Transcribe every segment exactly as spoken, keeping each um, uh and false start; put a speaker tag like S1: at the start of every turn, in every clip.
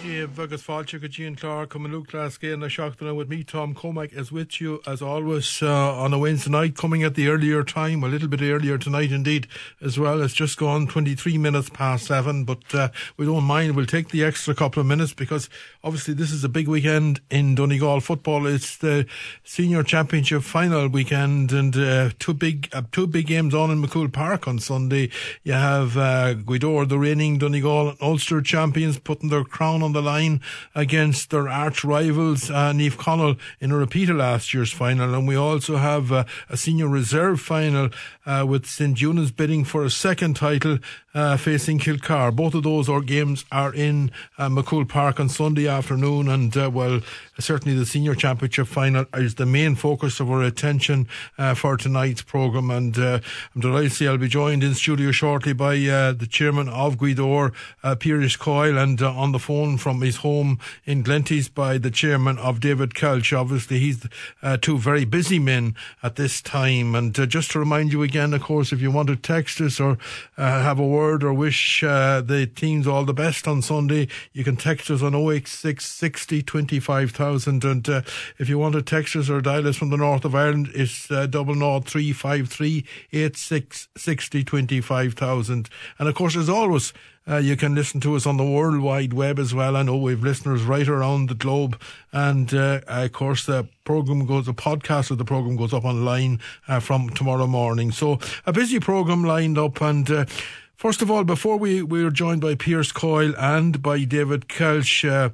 S1: Dave agus fáilte go Jean Clark come Luke Glasgow and Shockton with me, Tom Cormack, is with you as always uh, on a Wednesday night, coming at the earlier time, a little bit earlier tonight indeed as well. It's just gone twenty-three minutes past seven, but uh, we don't mind. We'll take the extra couple of minutes because obviously this is a big weekend in Donegal football. It's the Senior Championship final weekend, and uh, two big uh, two big games on in McCool Park on Sunday. You have uh, Gweedore, the reigning Donegal and Ulster champions, putting their crown on the line against their arch rivals, uh, Niamh Conaill, in a repeat of last year's final. And we also have uh, a senior reserve final uh, with Saint Eunice bidding for a second title uh, facing Kilcar. Both of those our games are in uh, McCool Park on Sunday afternoon, and uh, well, certainly the senior championship final is the main focus of our attention uh, for tonight's programme. And uh, I'm delighted to say I'll be joined in studio shortly by uh, the chairman of Gweedore, uh, Piers Coyle, and uh, on the phone from his home in Glenties by the chairman of David Kelch. Obviously he's uh, two very busy men at this time. And uh, just to remind you again, of course, if you want to text us or uh, have a word or wish uh, the teams all the best on Sunday, you can text us on oh eight six sixty twenty-five thousand. And uh, if you want to text us or dial us from the north of Ireland, it's uh, double zero three five three eight six sixty twenty-five thousand. And of course, as always, Uh, you can listen to us on the World Wide Web as well. I know we've listeners right around the globe. And, uh, of course, the programme goes, the podcast of the programme goes up online uh, from tomorrow morning. So a busy programme lined up. And uh, first of all, before we, we were joined by Piers Coyle and by David Kelch, uh,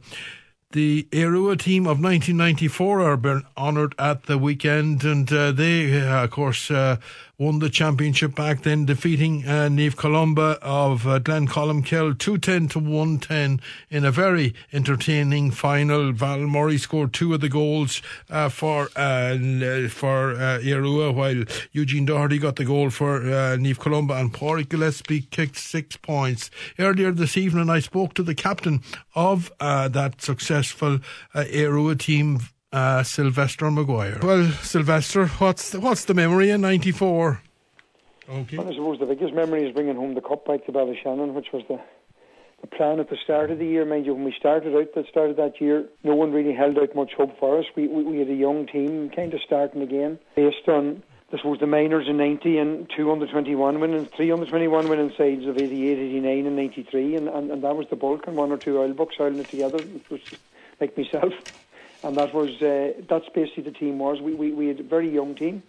S1: the Éire team of nineteen ninety-four are been honoured at the weekend, and uh, they, uh, of course, uh, won the championship back then, defeating uh, Niamh Columba of uh, Glencolumcille two ten to one ten in a very entertaining final. Val Murray scored two of the goals uh, for uh, for uh, Éire, while Eugene Doherty got the goal for uh, Niamh Columba, and Pádraig Gillespie kicked six points. Earlier this evening, I spoke to the captain of uh, that successful uh, Éire team, Uh, Sylvester Maguire. Well, Sylvester, what's the, what's the memory in ninety-four? Okay.
S2: Well, I suppose the biggest memory is bringing home the cup back to Ballyshannon, which was the, the plan at the start of the year. Mind you, when we started out, the start of that year, no one really held out much hope for us. We we, we had a young team kind of starting again, based on, I suppose, the minors in ninety and two under twenty-one winning, three under twenty-one winning sides of eighty-eight, eighty-nine and ninety-three, and, and, and that was the bulk, and one or two oil bucks oiling it together, it was like myself. And that was uh, that's basically the team was. We, we we had a very young team,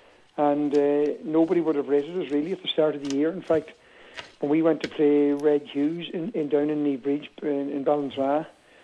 S2: and uh, nobody would have rated us really at the start of the year. In fact, when we went to play Red Hughes in, in down in Knee Bridge in, in Ballinasloe,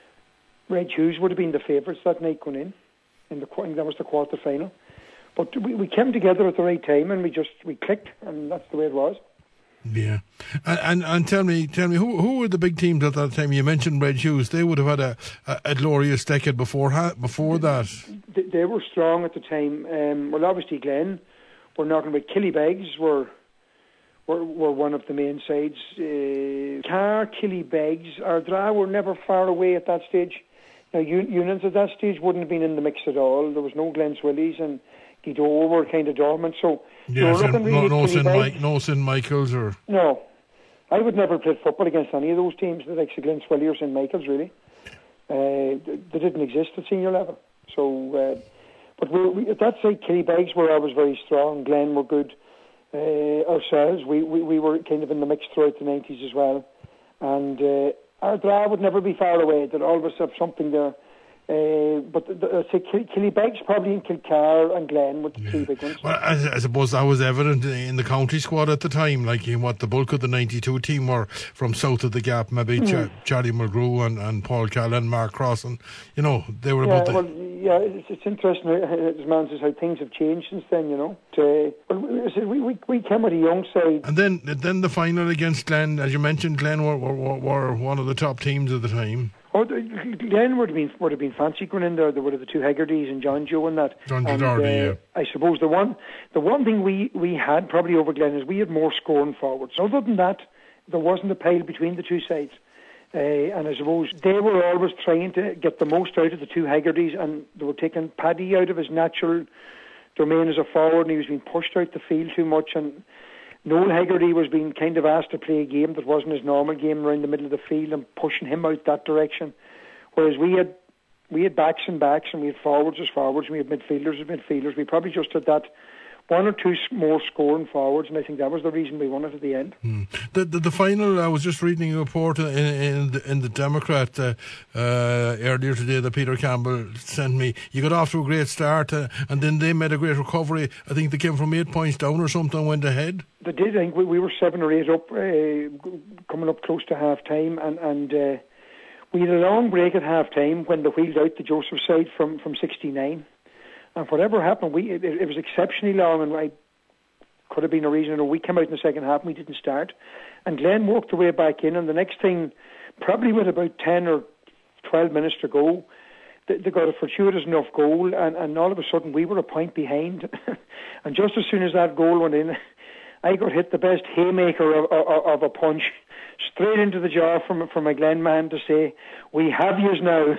S2: Red Hughes would have been the favourites that night going in. In the that was the quarter final, but we, we came together at the right time, and we just we clicked, and that's the way it was.
S1: Yeah, and, and and tell me, tell me, who who were the big teams at that time? You mentioned Red Hughes; they would have had a, a, a glorious decade before before that.
S2: They, they were strong at the time. Um, well, obviously Glen, we're knocking about Killybegs were were were one of the main sides. Uh, Carr, Killybegs, Ardra were never far away at that stage. Now, Unions at that stage wouldn't have been in the mix at all. There was no Glen Swillies, and Gweedore were kind of dormant. So.
S1: Yes, and really no, no, St. Mike, no Saint Michael's or...
S2: No. I would never play football against any of those teams, like Glen Swilly or Saint Michael's, really. Uh, they didn't exist at senior level. So, uh, but we, we, at that side, Killybegs were always very strong. Glen were good. Uh, ourselves, we, we, we were kind of in the mix throughout the nineties as well. And uh, Ardra would never be far away. They'd always have something there. Uh, but the, the, say Killybegs probably in Kilcar and Glen with the yeah. three big ones.
S1: Well, I, I suppose that was evident in the county squad at the time. Like in what the bulk of the ninety-two team were from south of the Gap, maybe mm. Ch- Charlie Mulgrew and, and Paul Callan, Mark Cross, and you know they were
S2: yeah,
S1: about the.
S2: Well, yeah, it's, it's interesting. As man says, how things have changed since then. You know, to, well, we, we we came with a young side,
S1: and then then the final against Glen, as you mentioned, Glen were were, were one of the top teams at the time.
S2: Oh, Glen would have been would have been fancy going in there. There would have the two Haggertys and John Joe and that.
S1: John
S2: and,
S1: Doherty, uh, yeah.
S2: I suppose the one the one thing we, we had probably over Glen is we had more scoring forwards. Other than that, there wasn't a pile between the two sides. Uh, and I suppose they were always trying to get the most out of the two Haggertys, and they were taking Paddy out of his natural domain as a forward, and he was being pushed out the field too much. And Noel Haggerty was being kind of asked to play a game that wasn't his normal game around the middle of the field and pushing him out that direction. Whereas we had we had backs and backs, and we had forwards as forwards, and we had midfielders as midfielders. We probably just had that one or two more scoring forwards, and I think that was the reason we won it at the end.
S1: Hmm. The, the the final, I was just reading a report in in the, in the Democrat uh, uh, earlier today that Peter Campbell sent me. You got off to a great start, uh, and then they made a great recovery. I think they came from eight points down or something and went ahead.
S2: They did. I think we, we were seven or eight up, uh, coming up close to half time, and and uh, we had a long break at half time when they wheeled out the Joseph side from from sixty-nine. And whatever happened, we it, it was exceptionally long, and I could have been a reason. Or we came out in the second half and we didn't start. And Glenn worked the way back in, and the next thing, probably with about ten or twelve minutes to go, they, they got a fortuitous enough goal, and, and all of a sudden we were a point behind. And just as soon as that goal went in, I got hit the best haymaker of, of, of a punch straight into the jaw from from a Glen man to say, "We have yous now."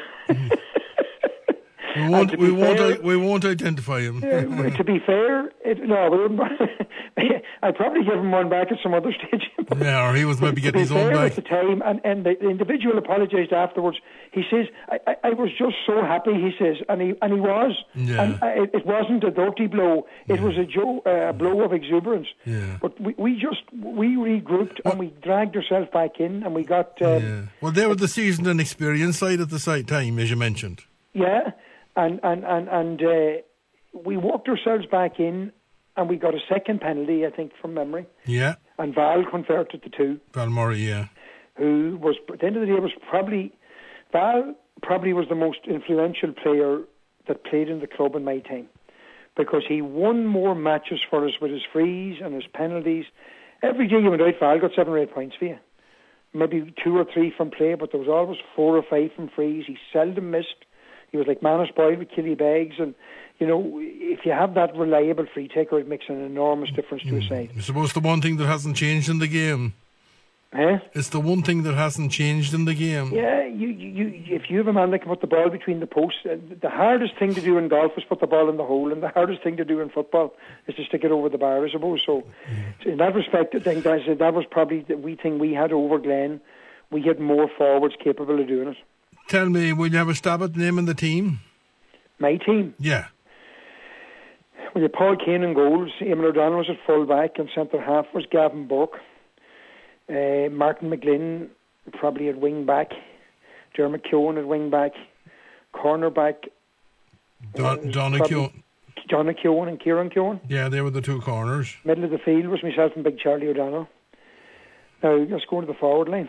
S1: We won't. We won't.
S2: Fair,
S1: we won't identify him.
S2: uh, to be fair, it, no, we wouldn't. I'd probably give him one back at some other stage.
S1: Yeah, or he was maybe getting his own back
S2: at the time, and, and the individual apologised afterwards. He says, I, I, "I was just so happy." He says, and he and he was.
S1: Yeah.
S2: And I, it wasn't a dirty blow. It
S1: yeah.
S2: was a jo- uh, blow of exuberance.
S1: Yeah.
S2: But we, we just we regrouped well, and we dragged ourselves back in, and we got. Um,
S1: yeah. Well, they were the seasoned and experienced side at the side time, as you mentioned.
S2: Yeah. And and and and uh, we walked ourselves back in, and we got a second penalty, I think, from memory.
S1: Yeah.
S2: And Val converted the two.
S1: Val Murray, yeah.
S2: Who was at the end of the day was probably Val probably was the most influential player that played in the club in my time, because he won more matches for us with his frees and his penalties. Every day you went out, Val got seven or eight points for you. Maybe two or three from play, but there was always four or five from frees. He seldom missed. He was like Manus Boyle with Killybegs, and you know, if you have that reliable free taker, it makes an enormous difference to mm. a side.
S1: I suppose the one thing that hasn't changed in the game.
S2: Huh?
S1: It's the one thing that hasn't changed in the game.
S2: Yeah, you, you, if you have a man that can put the ball between the posts, uh, the hardest thing to do in golf is put the ball in the hole, and the hardest thing to do in football is to stick it over the bar, I suppose. So, mm. in that respect, I think that, that was probably the wee thing we had over Glen. We had more forwards capable of doing it.
S1: Tell me, will you have a stab at naming the team?
S2: My team?
S1: Yeah.
S2: Well, you Paul Kane in goals, Eamon O'Donnell was at full back, and centre half was Gavin Burke. Uh, Martin McGlynn probably at wing back. Dermot Keown at wing back. Corner back.
S1: Don, Donna Keown.
S2: Donna Keown and Kieran Keown.
S1: Yeah, they were the two corners.
S2: Middle of the field was myself and Big Charlie O'Donnell. Now, let's go to the forward line.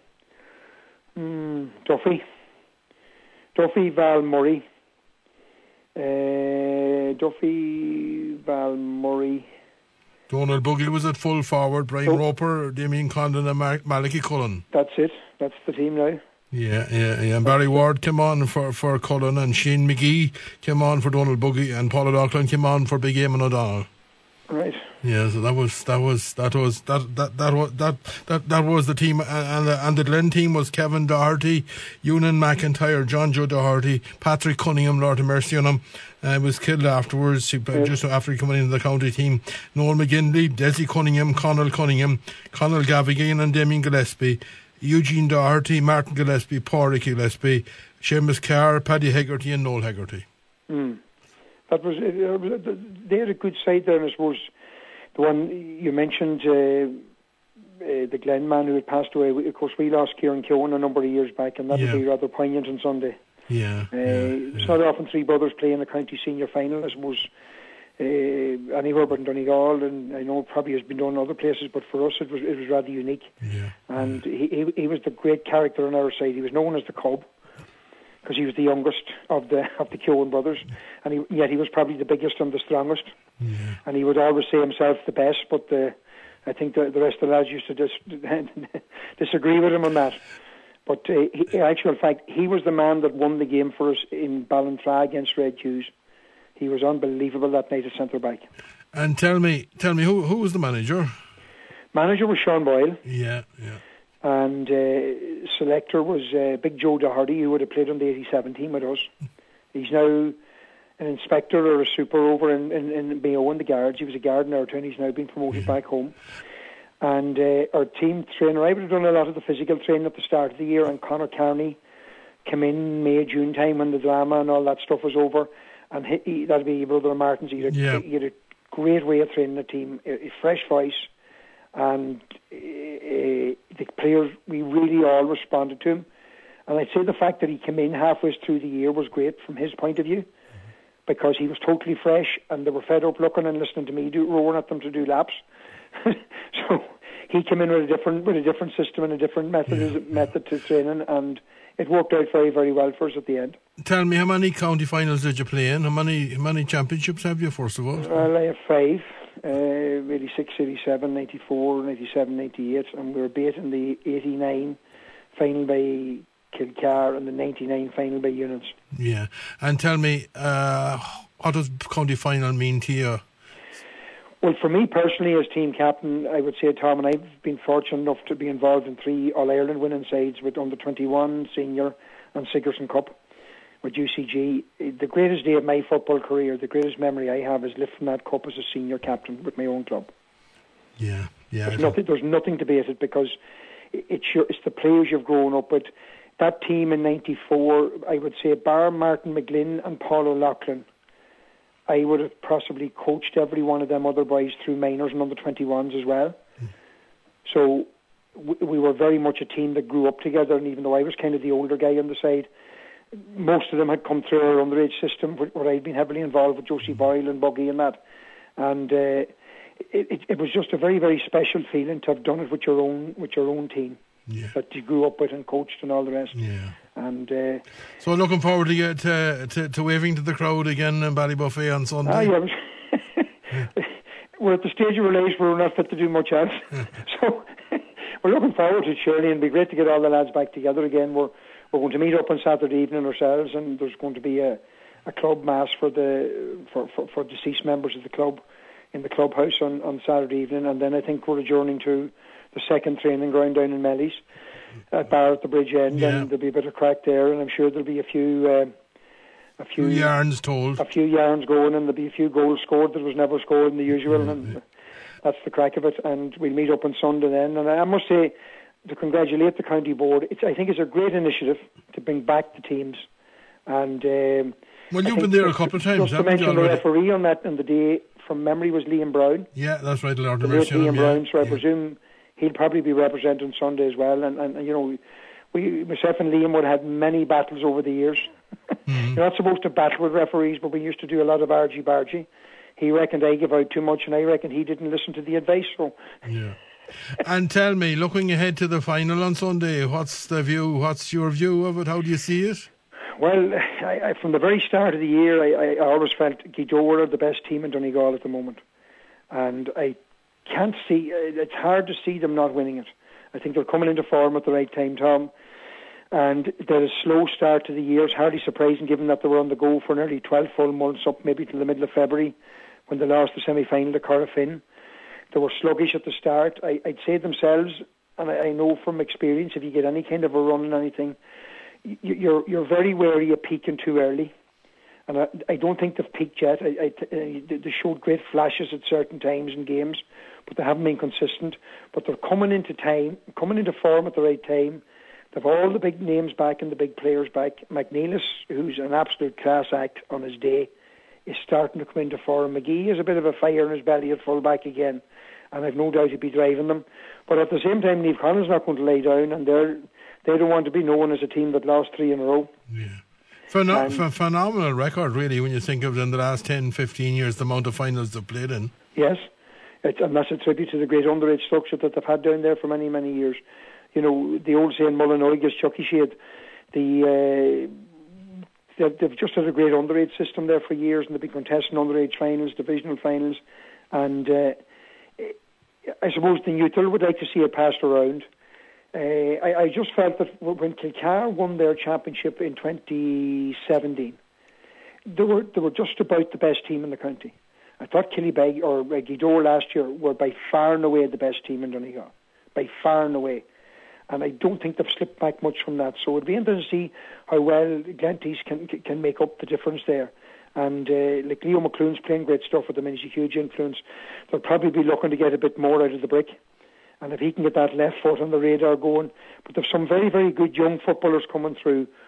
S2: Mm, Duffy. Duffy, Val Murray. Uh, Duffy, Val Murray.
S1: Donald Bugley was at full forward. Brian oh. Roper, Damien Condon and Mar- Malachy Cullen.
S2: That's it. That's the team now.
S1: Yeah, yeah, yeah. And Barry Ward came on for, for Cullen, and Shane McGee came on for Donald Bugley, and Paul O'Loughlin came on for Big Eamon O'Donnell.
S2: Right.
S1: Yeah, so that was that was that was that that that was that that, that was the team, and and the, and the Glen team was Kevin Doherty, Ewan McIntyre, John Joe Doherty, Patrick Cunningham, Lord of Mercy on him. Uh, was killed afterwards, yeah. just after he came into the county team. Noel McGinley, Desi Cunningham, Connell Cunningham, Connell Gavigan and Damien Gillespie, Eugene Doherty, Martin Gillespie, Pádraig Gillespie, Seamus Carr, Paddy Hegarty and Noel Hegarty.
S2: Mm. That was, uh, they had a good side there, and I suppose the one you mentioned, uh, uh, the Glen man who had passed away. Of course, we lost Kieran Keown a number of years back, and that yeah. would be rather poignant on Sunday.
S1: Yeah,
S2: uh,
S1: yeah,
S2: it's
S1: yeah.
S2: not often three brothers play in the county senior final. I suppose uh, anywhere but in Donegal, and I know it probably has been done in other places, but for us it was it was rather unique.
S1: Yeah,
S2: and
S1: yeah.
S2: He, he he was the great character on our side. He was known as the Cub, because he was the youngest of the of the Keown brothers, and he, yet he was probably the biggest and the strongest.
S1: Yeah.
S2: And he would always say himself the best, but the, I think the, the rest of the lads used to dis, disagree with him on that. But uh, he, in actual fact, he was the man that won the game for us in Ballantrae against Red Hughes. He was unbelievable that night at centre back.
S1: And tell me, tell me, who who was the manager?
S2: Manager was Sean Boyle.
S1: Yeah, yeah.
S2: And uh, selector was uh, Big Joe Doherty, who would have played on the eighty-seven team with us. He's now an inspector or a super over in, in, in Mayo in the Guards. He was a guard in our town. He's now been promoted yeah. back home. And uh, our team trainer, I would have done a lot of the physical training at the start of the year, and Conor Carney come in May, June time when the drama and all that stuff was over, and he, he, that'd be your brother Martin's. He had,
S1: yeah.
S2: he had a great way of training the team, a, a fresh voice, and uh, the players, we really all responded to him. And I'd say the fact that he came in halfway through the year was great from his point of view, mm-hmm. because he was totally fresh, and they were fed up looking and listening to me do, roaring at them to do laps. So he came in with a different with a different system and a different method yeah, method yeah. to training, and it worked out very, very well for us at the end.
S1: Tell me, how many county finals did you play in? How many how many championships have you, first of all?
S2: Well, I have five. Uh, eighty-six, eighty-seven, ninety-four, ninety-seven, ninety-eight, and we were beat in the eighty-nine final by Kilcar and the ninety-nine final by Units.
S1: Yeah, and tell me, uh, what does county final mean to you?
S2: Well, for me personally, as team captain, I would say, Tom, and I've been fortunate enough to be involved in three All-Ireland winning sides with under twenty-one, senior and Sigerson Cup with U C G. The greatest day of my football career, the greatest memory I have, is lifting that cup as a senior captain with my own club.
S1: Yeah, yeah.
S2: There's nothing, there's nothing to beat it, because it's, your, it's the players you've grown up with. That team in ninety-four, I would say, bar Martin McGlynn and Paul O'Loughlin, I would have possibly coached every one of them other boys through minors and under twenty-ones as well. Mm. So w- we were very much a team that grew up together, and even though I was kind of the older guy on the side, most of them had come through our underage system where I'd been heavily involved with Josie mm. Boyle and Buggy and that. And uh, it, it, it was just a very, very special feeling to have done it with your own with your own team. Yeah. That you grew up with and coached and all the rest.
S1: Yeah.
S2: And uh,
S1: so looking forward to get to, to to waving to the crowd again in Ballybuffet on Sunday.
S2: Ah, yeah. yeah. We're at the stage of our lives where we're not fit to do much else. So we're looking forward to it, surely, and it'd be great to get all the lads back together again. We're we're going to meet up on Saturday evening ourselves, and there's going to be a, a club mass for the for, for, for deceased members of the club in the clubhouse on, on Saturday evening, and then I think we're adjourning to the second training ground down in Mellies at Bar at the Bridge End, yeah. and there'll be a bit of crack there, and I'm sure there'll be a few uh, a few,
S1: few yarns told,
S2: a few yarns going, and there'll be a few goals scored that was never scored in the usual, yeah, and yeah. that's the crack of it. And we'll meet up on Sunday then. And I must say, to congratulate the county board, it's, I think it's a great initiative to bring back the teams. And um,
S1: well, you've been there a couple of times.
S2: Just to mention the referee on that on the day from memory was Liam Brown.
S1: Yeah, that's right, Lord.
S2: The late Liam Brown.
S1: Yeah.
S2: So I
S1: yeah.
S2: presume he'll probably be representing Sunday as well. And, and, and you know, we, myself and Liam would have had many battles over the years. Mm-hmm. You're not supposed to battle with referees, but we used to do a lot of argy-bargy. He reckoned I gave out too much, and I reckon he didn't listen to the advice. So.
S1: Yeah. And tell me, looking ahead to the final on Sunday, what's the view? What's your view of it? How do you see it?
S2: Well, I, I, from the very start of the year, I, I always felt Gweedore are the best team in Donegal at the moment, and I can't see. It's hard to see them not winning it. I think they're coming into form at the right time, Tom. And they're a slow start to the year. It's hardly surprising given that they were on the go for nearly twelve full months, up maybe till the middle of February, when they lost the semi-final to Corofin. They were sluggish at the start. I, I'd say themselves, and I, I know from experience, if you get any kind of a run in anything, you, you're you're very wary of peaking too early. And I, I don't think they've peaked yet. I, I, they showed great flashes at certain times in games, but they haven't been consistent. But they're coming into time, coming into form at the right time. They've all the big names back and the big players back. McNeilis, who's an absolute class act on his day, is starting to come into form. McGee has a bit of a fire in his belly at full back again, and I've no doubt he'll be driving them. But at the same time, Niamh Connell's not going to lay down, and they're, they don't want to be known as a team that lost three in a row.
S1: Yeah. Pheno- and, phenomenal record, really, when you think of it in the last ten, fifteen years, the amount of finals they've played in.
S2: Yes, it's, and that's a tribute to the great underage structure that they've had down there for many, many years. You know, the old saying, Mullinoig is Chucky Shade. The, uh, they've, they've just had a great underage system there for years, and they've been contesting underage finals, divisional finals, and uh, I suppose the neutral would like to see it passed around. Uh, I, I just felt that when Kilcar won their championship in twenty seventeen, they were they were just about the best team in the county. I thought Killybeg or uh, Gweedore last year were by far and away the best team in Donegal, by far and away. And I don't think they've slipped back much from that. So it'd be interesting to see how well Glenties can can make up the difference there. And uh, like Leo McClune's playing great stuff with them, and he's a huge influence. They'll probably be looking to get a bit more out of the brick. And if he can get that left foot on the radar going. But there's some very, very good young footballers coming through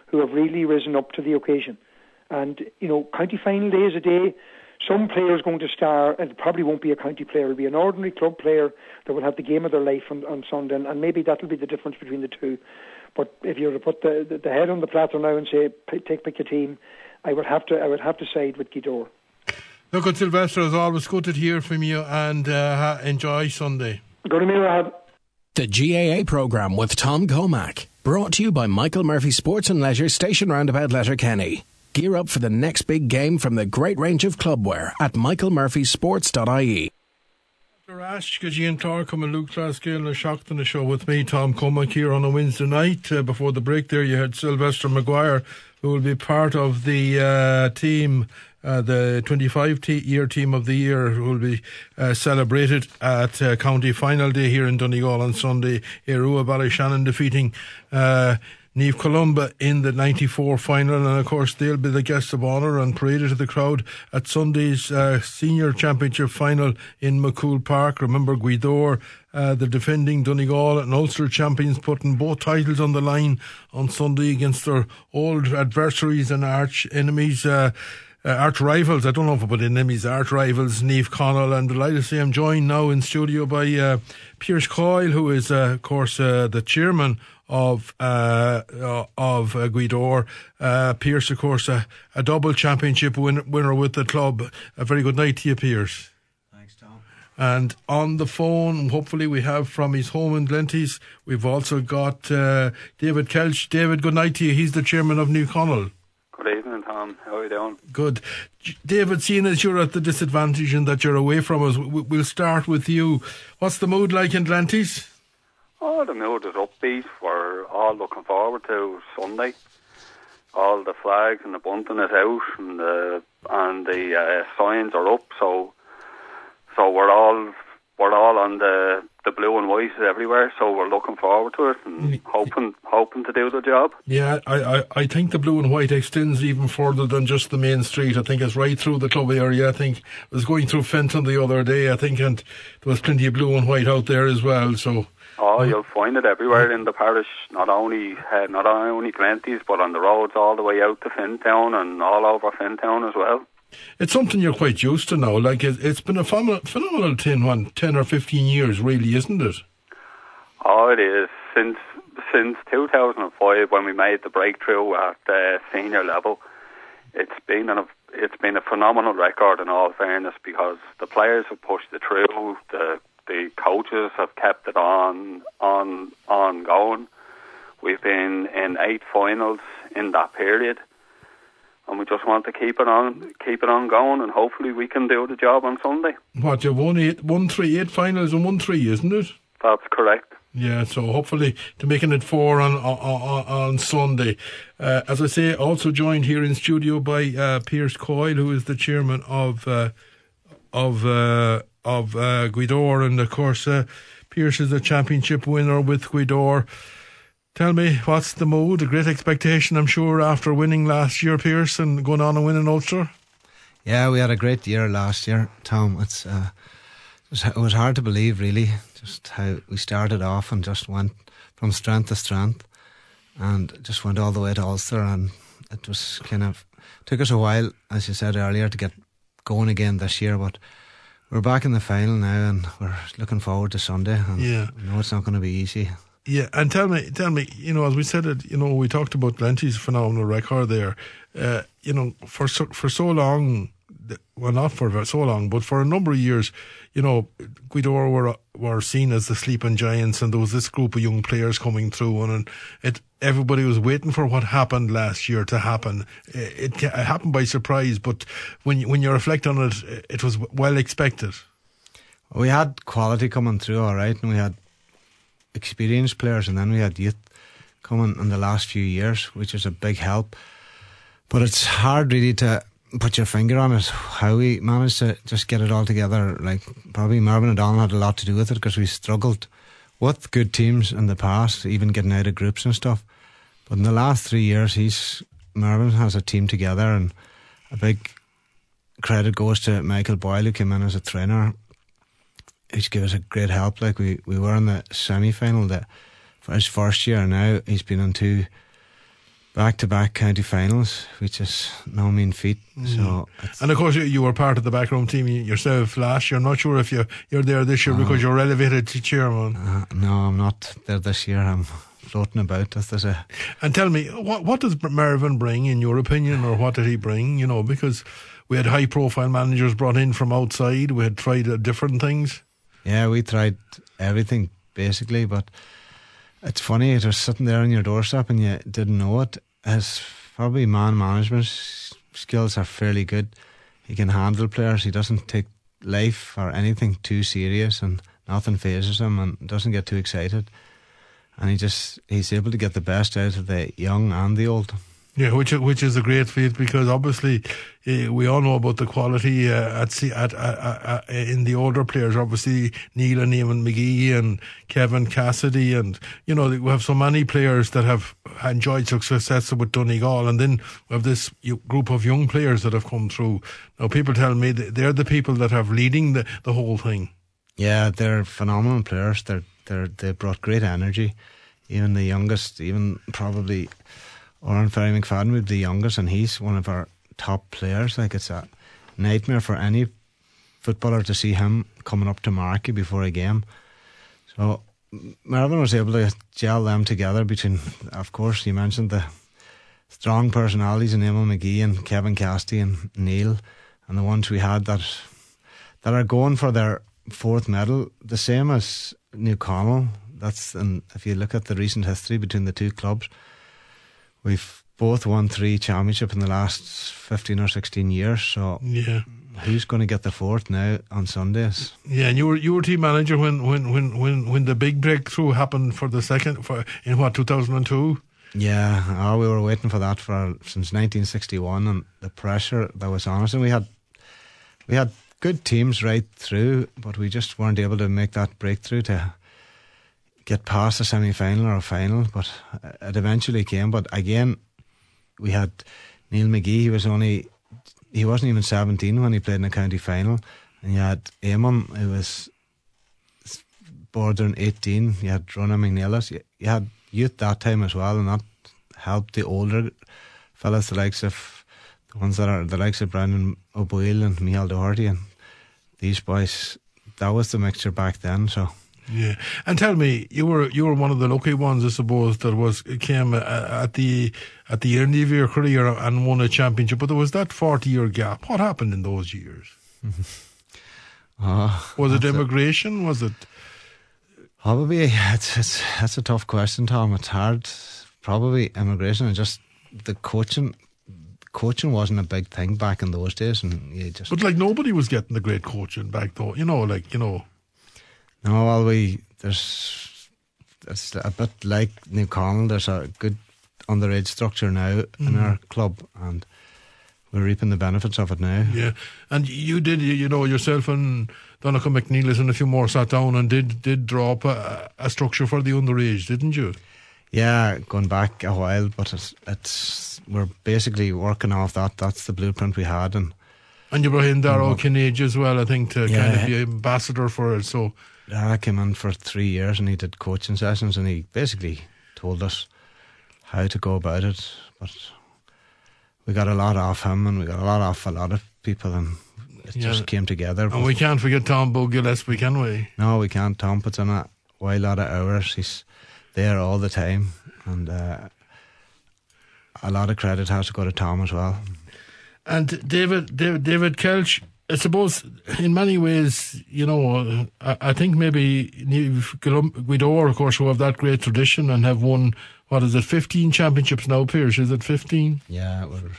S2: who have really risen up to the occasion. And, you know, county final day is a day. Some players going to star, and it probably won't be a county player, it'll be an ordinary club player that will have the game of their life on, on Sunday, and, and maybe that'll be the difference between the two. But if you were to put the, the, the head on the platter now and say, take pick a team, I would have to I would have to side with Gweedore.
S1: Look, at Sylvester, it's always good to hear from you, and uh, enjoy Sunday.
S2: Go to me, Rahab.
S3: The G A A programme with Tom Comack, brought to you by Michael Murphy Sports and Leisure, Station Roundabout, Letterkenny. Gear up for the next big game from the great range of clubwear at michael murphy sports dot I E.
S1: After Ash, Gian Clark and Luke Glasgow and a shocked on the show with me, Tom Comack, here on a Wednesday night. Uh, before the break there, you had Sylvester Maguire, who will be part of the uh, team, uh, the twenty-five-year team of the year, who will be uh, celebrated at uh, County Final Day here in Donegal on Sunday. Erua Ballyshannon defeating Uh, Niamh Columba in the ninety-four final, and of course they'll be the guests of honour and paraded to the crowd at Sunday's uh, senior championship final in McCool Park. Remember, Gweedore, uh, the defending Donegal and Ulster champions, putting both titles on the line on Sunday against their old adversaries and arch enemies. Uh, Uh, arch rivals, I don't know if I put enemies, arch rivals, Niamh Connell. And delighted to say I'm joined now in studio by uh, Pearse Coyle, who is, uh, of course, uh, the chairman of uh, uh, of uh, Gweedore. Uh, Pearse, of course, uh, a double championship win- winner with the club. A very good night to you, Pearse.
S4: Thanks, Tom.
S1: And on the phone, hopefully we have from his home in Glenties, we've also got uh, David Kelch. David, good night to you. He's the chairman of Niamh Connell.
S5: Good evening, Tom. How are you doing?
S1: Good. David, seeing as you're at the disadvantage and that you're away from us, we'll start with you. What's the mood like in Glenties?
S5: Oh, the mood is upbeat. We're all looking forward to Sunday. All the flags and the bunting is out, and the and the uh, signs are up. So, so we're all we're all on the the blue and white everywhere. So we're looking forward to it and hoping hoping to do the job.
S1: Yeah, I, I, I think the blue and white extends even further than just the main street. I think it's right through the club area. I think I was going through Fenton the other day. I think, and there was plenty of blue and white out there as well. So.
S5: Oh, you'll find it everywhere in the parish, not only uh, not only Glenties, but on the roads all the way out to Fintown and all over Fintown as well.
S1: It's something you're quite used to now. Like, it, it's been a phenomenal, phenomenal ten, one, ten or fifteen years, really, isn't it?
S5: Oh, it is. Since since two thousand five, when we made the breakthrough at uh, senior level, it's been a it's been a phenomenal record in all fairness, because the players have pushed it through. The The coaches have kept it on, on, on going. We've been in eight finals in that period, and we just want to keep it on, keep it on going, and hopefully we can do the job on Sunday.
S1: What, you've won eight, won three, eight finals and won three, isn't it?
S5: That's correct.
S1: Yeah, so hopefully to making it four on on, on Sunday. Uh, as I say, also joined here in studio by uh, Pearse Coyle, who is the chairman of uh, of. Uh, of uh, Gweedore, and of course uh, Pearse is a championship winner with Gweedore. Tell me, what's the mood? A great expectation, I'm sure, after winning last year, Pearse, and going on and winning Ulster.
S4: Yeah, we had a great year last year, Tom. It's uh, it, was, it was hard to believe, really, just how we started off and just went from strength to strength, and just went all the way to Ulster, and it was kind of took us a while, as you said earlier, to get going again this year, but we're back in the final now, and we're looking forward to Sunday. And
S1: yeah,
S4: I know it's not going to be easy.
S1: Yeah, and tell me, tell me, you know, as we said it, you know, we talked about Glenties' phenomenal record there. Uh, you know, for so, for so long, well, not for so long, but for a number of years, you know, Gweedore were were seen as the sleeping giants, and there was this group of young players coming through, and, and it everybody was waiting for what happened last year to happen. It, it, it happened by surprise, but when when you reflect on it, it was well expected.
S4: We had quality coming through, all right, and we had experienced players, and then we had youth coming in the last few years, which is a big help. But it's hard really to put your finger on it, how we managed to just get it all together. Like, probably Marvin O'Donnell had a lot to do with it, because we struggled with good teams in the past, even getting out of groups and stuff. But in the last three years, he's Marvin has a team together, and a big credit goes to Michael Boyle, who came in as a trainer. He's given us a great help. Like, we, we were in the semi-final the, for his first year, and now he's been in two back-to-back county finals, which is no mean feat. Mm. So,
S1: and of course, you, you were part of the backroom team yourself last year. I'm not sure if you you're there this year uh, because you're elevated to chairman.
S4: Uh, no, I'm not there this year. I'm floating about, as they say.
S1: And tell me, what what does Mervyn bring, in your opinion, or what did he bring? You know, because we had high-profile managers brought in from outside. We had tried uh, different things.
S4: Yeah, we tried everything basically, but it's funny. It was sitting there on your doorstep and you didn't know it. His probably man management skills are fairly good. He can handle players. He doesn't take life or anything too serious, and nothing phases him, and doesn't get too excited. And he just he's able to get the best out of the young and the old.
S1: Yeah, which which is a great feat, because obviously uh, we all know about the quality uh, at, at, at, at in the older players. Obviously Neil and Eamon McGee and Kevin Cassidy, and you know we have so many players that have enjoyed success with Donegal, and then we have this group of young players that have come through. Now people tell me that they're the people that have leading the, the whole thing.
S4: Yeah, they're phenomenal players. They're they're they brought great energy. Even the youngest, even probably Oran Ferry McFadden would be the youngest, and he's one of our top players. Like, it's a nightmare for any footballer to see him coming up to Markey before a game. So Mervyn was able to gel them together between, of course, you mentioned the strong personalities in Eamon McGee and Kevin Cassidy and Neil, and the ones we had that that are going for their fourth medal, the same as Newconnell. That's, and if you look at the recent history between the two clubs, we've both won three championships in the last fifteen or sixteen years. So
S1: yeah,
S4: who's going to get the fourth now on Sundays?
S1: Yeah, and you were you were team manager when when when when, when the big breakthrough happened for the second for in what two thousand two.
S4: Yeah, oh, we were waiting for that for since nineteen sixty-one, and the pressure that was on us, and we had we had good teams right through, but we just weren't able to make that breakthrough to get past a semi-final or a final. But it eventually came. But again, we had Neil McGee. He was only he wasn't even seventeen when he played in the county final, and you had Eamon, who was bordering eighteen. You had Rona McNeilis. You, you had youth that time as well, and that helped the older fellas, the likes of the ones that are the likes of Brendan O'Boyle and Michael Doherty, and these boys. That was the mixture back then. So.
S1: Yeah, and tell me, you were you were one of the lucky ones, I suppose, that was came at the at the end of your career and won a championship. But there was that forty year gap. What happened in those years?
S4: oh,
S1: was it immigration? A, was it?
S4: Probably. It's it's that's a tough question, Tom. It's hard. Probably immigration and just the coaching. Coaching wasn't a big thing back in those days, and you just.
S1: But like nobody was getting the great coaching back though. You know, like you know.
S4: No, well, we there's it's a bit like Newconnell. There's a good underage structure now mm. in our club, and we're reaping the benefits of it now.
S1: Yeah, and you did, you, you know, yourself and Donegal McNeilis and a few more sat down and did did draw up a, a structure for the underage, didn't you?
S4: Yeah, going back a while, but it's, it's we're basically working off that. That's the blueprint we had, and
S1: and you brought in Darragh Kinage as well, I think, to
S4: yeah.
S1: kind of be ambassador for it. So.
S4: I came in for three years and he did coaching sessions, and he basically told us how to go about it. But we got a lot off him, and we got a lot off a lot of people, and it yeah. just came together.
S1: And we can't forget Tom Bow Gillespie, can we?
S4: No, we can't. Tom puts in a wild lot of hours. He's there all the time, and uh, a lot of credit has to go to Tom as well.
S1: And David, David, David Kelch, I suppose in many ways, you know, I, I think maybe Guido, of course, who have that great tradition and have won, what is it, fifteen championships now, Pierce? Is it fifteen?
S4: Yeah, we're,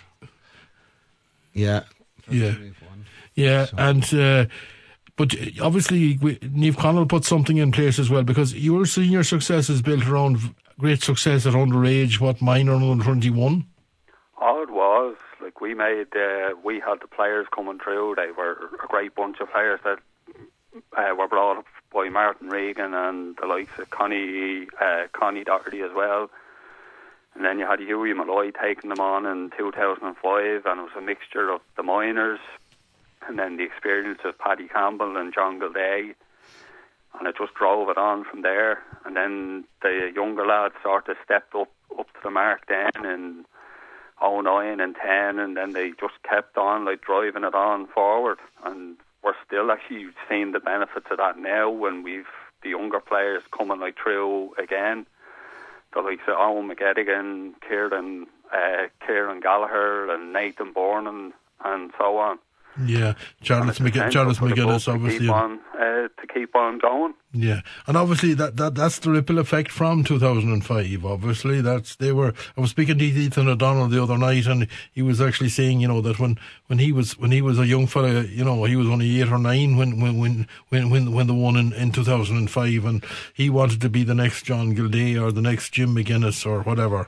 S4: yeah.
S1: Yeah, yeah, so. and uh, but obviously Niamh Conaill put something in place as well, because your senior success is built around great success at underage, what, minor and under twenty-one?
S5: Oh, it was. Like, we made, uh, we had the players coming through. They were a great bunch of players that uh, were brought up by Martin Regan and the likes of Connie, uh, Connie Doherty as well. And then you had Hughie Malloy taking them on in two thousand five, and it was a mixture of the minors and then the experience of Paddy Campbell and John Gilday. and I just drove it on from there. And then the younger lads sort of stepped up up to the mark then in oh nine and ten, and then they just kept on like driving it on forward. And we're still actually seeing the benefits of that now when we've the younger players coming like through again. The likes of Owen McGettigan, Kieran, uh, Kieran Gallagher, and Nathan Bourne, and, and so on.
S1: Yeah, Charles McG- Charles McGuinness, obviously.
S5: To keep, on, uh, to keep on going.
S1: Yeah, and obviously that, that that's the ripple effect from two thousand five. Obviously, that's they were. I was speaking to Ethan O'Donnell the other night, and he was actually saying, you know, that when, when he was when he was a young fella, you know, he was only eight or nine when when when when when, when the one in, in two thousand five, and he wanted to be the next John Gildea or the next Jim McGuinness or whatever.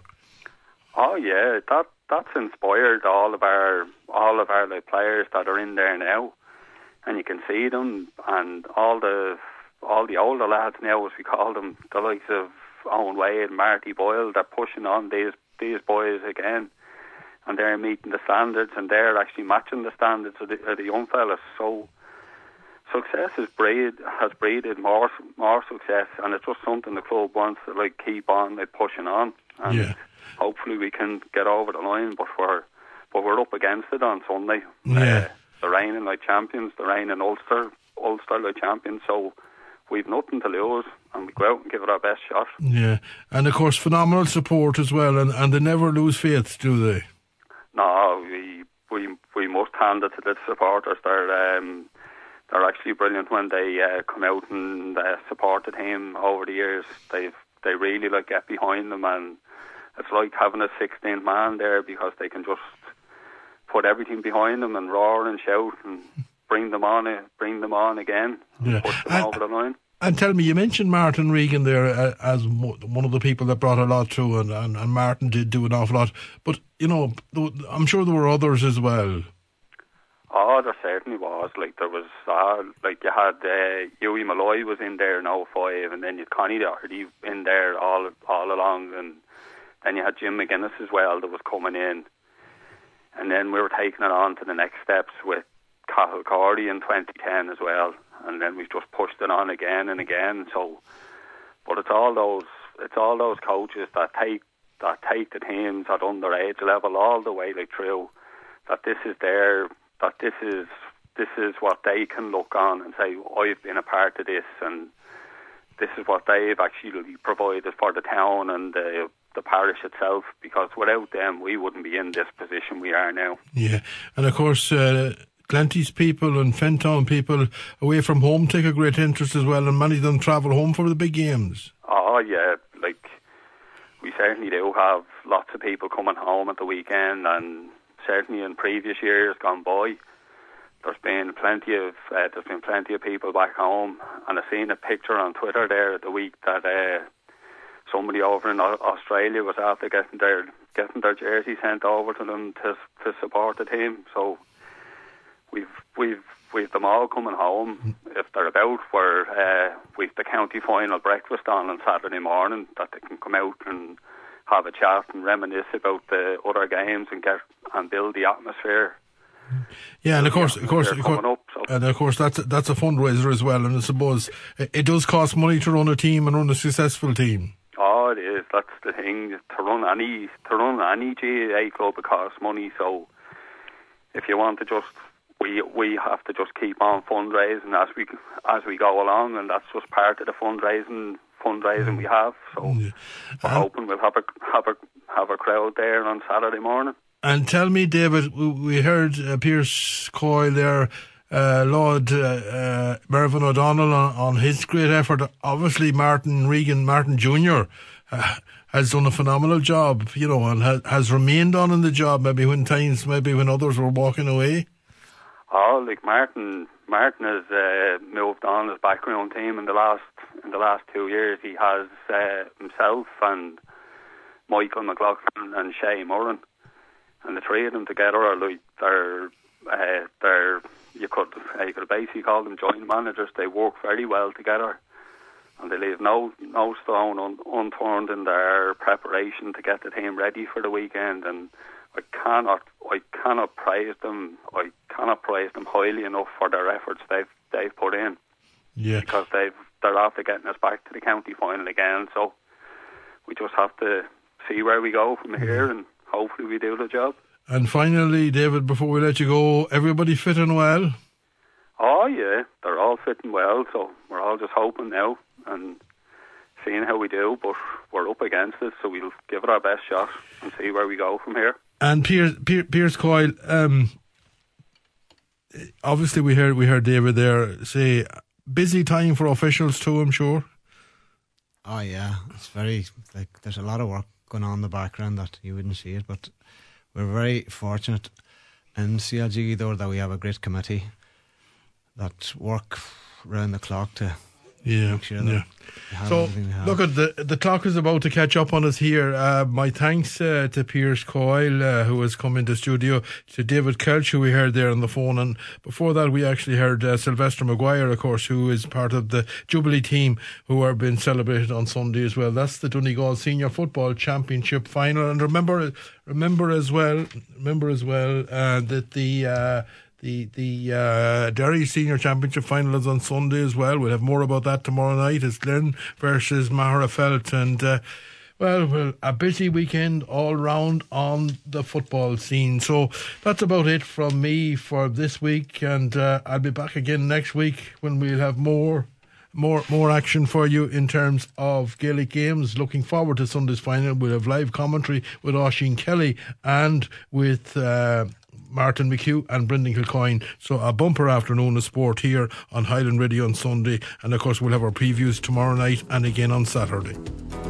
S5: Oh yeah, that that's inspired all of our all of our like, players that are in there now, and you can see them, and all the all the older lads now, as we call them, the likes of Owen Wade, Marty Boyle, they're pushing on these these boys again, and they're meeting the standards, and they're actually matching the standards of the, of the young fellas. So success has breed has breeded more more success, and it's just something the club wants to like keep on like pushing on. And
S1: yeah.
S5: Hopefully we can get over the line, but we're but we're up against it on Sunday.
S1: Yeah.
S5: Uh, the reigning like champions, the reigning Ulster Ulster like champions. So we've nothing to lose, and we go out and give it our best shot.
S1: Yeah, and of course phenomenal support as well, and, and they never lose faith, do they?
S5: No, we we we must hand it to the supporters. They're um, they're actually brilliant when they uh, come out and uh, support the team over the years. They they really like get behind them, and it's like having a sixteenth man there because they can just put everything behind them and roar and shout and bring them on, bring them on again,
S1: yeah.
S5: and push them
S1: and,
S5: over the line.
S1: And tell me, you mentioned Martin Regan there uh, as mo- one of the people that brought a lot through, and, and, and Martin did do an awful lot. But you know, th- I'm sure there were others as well.
S5: Oh, there certainly was. Like there was, uh, like you had uh, Hughie Malloy was in there in oh five, and then you had Connie Doherty in there all all along, and then you had Jim McGuinness as well that was coming in. And then we were taking it on to the next steps with Cathal Cordy in twenty ten as well. And then we've just pushed it on again and again. So, but it's all those it's all those coaches that take that take the teams at underage level all the way like through. That this is their that this is this is what they can look on and say, I've been a part of this, and this is what they've actually provided for the town and the the parish itself, because without them we wouldn't be in this position we are now.
S1: Yeah, and of course uh, Glenties people and Fentown people away from home take a great interest as well, and many of them travel home for the big games.
S5: Oh yeah, like we certainly do have lots of people coming home at the weekend, and certainly in previous years gone by there's been plenty of uh, there's been plenty of people back home. And I've seen a picture on Twitter there the week that uh, somebody over in Australia was after getting their getting their jersey sent over to them to to support the team. So we've we've we've them all coming home if they're about. Where uh, we've the county final breakfast on on Saturday morning that they can come out and have a chat and reminisce about the other games and get and build the atmosphere.
S1: Yeah, and of course, of course, of course
S5: up, so.
S1: and of course, that's that's a fundraiser as well. And I suppose it, it does cost money to run a team and run a successful team.
S5: Oh, it is. That's the thing. To run any to run any G A A club, it costs money. So if you want to just, we we have to just keep on fundraising as we as we go along, and that's just part of the fundraising fundraising we have. So yeah. we're um, hoping we'll have a have a have a crowd there on Saturday morning.
S1: And tell me, David, we heard uh, Pierce Coyle there, uh, Lord uh, uh, Mervyn O'Donnell on, on his great effort. Obviously, Martin Regan, Martin Junior, uh, has done a phenomenal job, you know, and ha- has remained on in the job. Maybe when times, maybe when others were walking away.
S5: Oh, like Martin, Martin has uh, moved on his background team in the last in the last two years. He has uh, himself and Michael McLaughlin and Shay Murren. And the three of them together are like they're uh, they're you could uh, you could basically call them joint managers. They work very well together, and they leave no no stone un, unturned in their preparation to get the team ready for the weekend. And I cannot I cannot praise them I cannot praise them highly enough for their efforts they've they've put in.
S1: Yeah,
S5: because they've they're after getting us back to the county final again. So we just have to see where we go from here, and hopefully we do the job.
S1: And finally, David, before we let you go, everybody fit and well?
S5: Oh yeah, they're all fitting well, so we're all just hoping now and seeing how we do, but we're up against it, so we'll give it our best shot and see where we go from here.
S1: And Piers, Piers, Piers Coyle, um, obviously we heard we heard David there say busy time for officials too, I'm sure.
S4: Oh yeah, it's very, like, there's a lot of work going on in the background that you wouldn't see it, but we're very fortunate in C L G though that we have a great committee that work round the clock to
S1: yeah,
S4: make sure that
S1: yeah.
S4: we have
S1: So
S4: everything we have.
S1: look at the the clock is about to catch up on us here. Uh, my thanks uh, to Piers Coyle uh, who has come into studio, to David Kelch who we heard there on the phone, and before that we actually heard uh, Sylvester Maguire, of course, who is part of the Jubilee team who are being celebrated on Sunday as well. That's the Donegal Senior Football Championship final, and remember remember as well remember as well uh, that the uh, The the uh, Derry Senior Championship final is on Sunday as well. We'll have more about that tomorrow night. It's Glen versus Maherafelt, and uh, well, well, a busy weekend all round on the football scene. So that's about it from me for this week, and uh, I'll be back again next week when we'll have more. More more action for you in terms of Gaelic games. Looking forward to Sunday's final. We'll have live commentary with Oisín Kelly and with uh, Martin McHugh and Brendan Kilcoyne. So a bumper afternoon of sport here on Highland Radio on Sunday, and of course we'll have our previews tomorrow night and again on Saturday.